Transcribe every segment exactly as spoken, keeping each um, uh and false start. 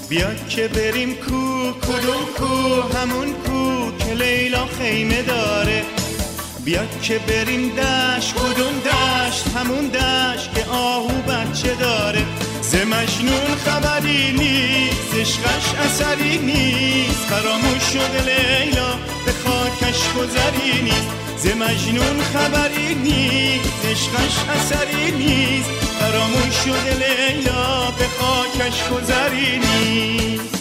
بیا که بریم کو، کدوم کو؟ همون کو که لیلا خیمه داره. بیا که بریم دشت، کدوم دشت؟ همون دشت که آهو بچه داره. ز مجنون خبری نیست، عشقش اثری نیست، فراموش شده لیلا به خاکش گذری نیست. ز مجنون خبری نیست، عشقش اثری نیست، فراموش شده لیلا به خاکش گذری نیست.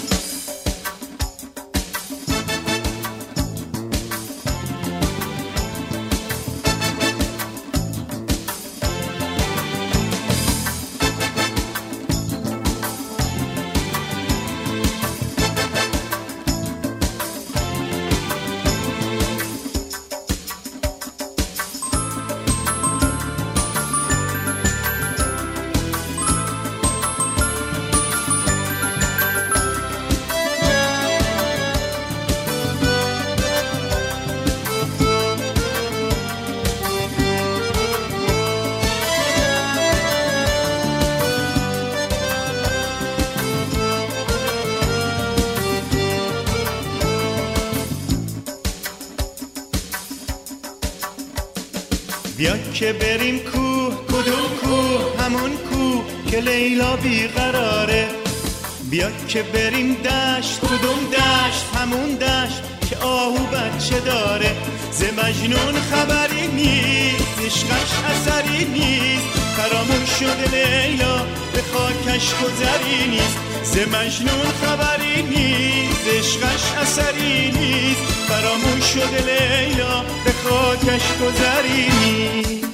بیا که بریم کو، کدوم کو؟ همون کو که لیلا بیقراره. بیا که بریم دشت، کدوم دشت؟ همون دشت که آهو بچه داره. ز مجنون خبری نیست، عشقش اثری نیست، فراموش شده لیلا به خاکش گذری نیست. ز مجنون خبری نیست، عشقش اثری نیست، فراموش شده لیلا به خاکش گذری نیست.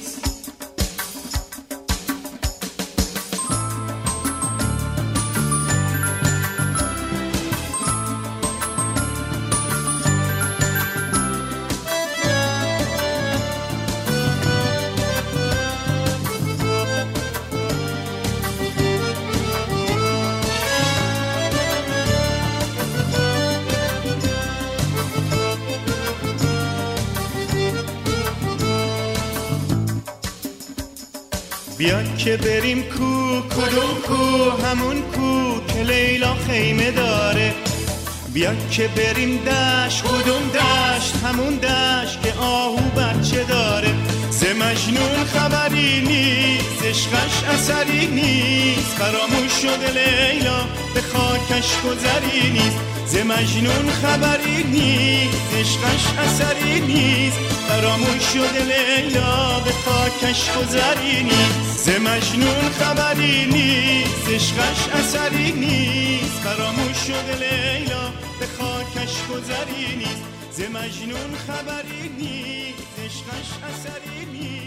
بیا که بریم کو، کدوم کو؟ همون کو که لیلا خیمه داره. بیا که بریم دشت، کدوم دشت؟ همون دشت که آهو بچه داره. ز مجنون خبری نیست، عشقش اثری نیست، فراموش شده لیلا به خاکش گذری نیست. ز مجنون خبری نیست، عشقش اثری نیست، فراموش شده لیلا به خاکش گذری نیست. ز مجنون خبری نیست، عشقش اثری نیست، فراموش شده لیلا به خاکش گذری نیست. ز مجنون خبری نیست، عشقش اثری نیست.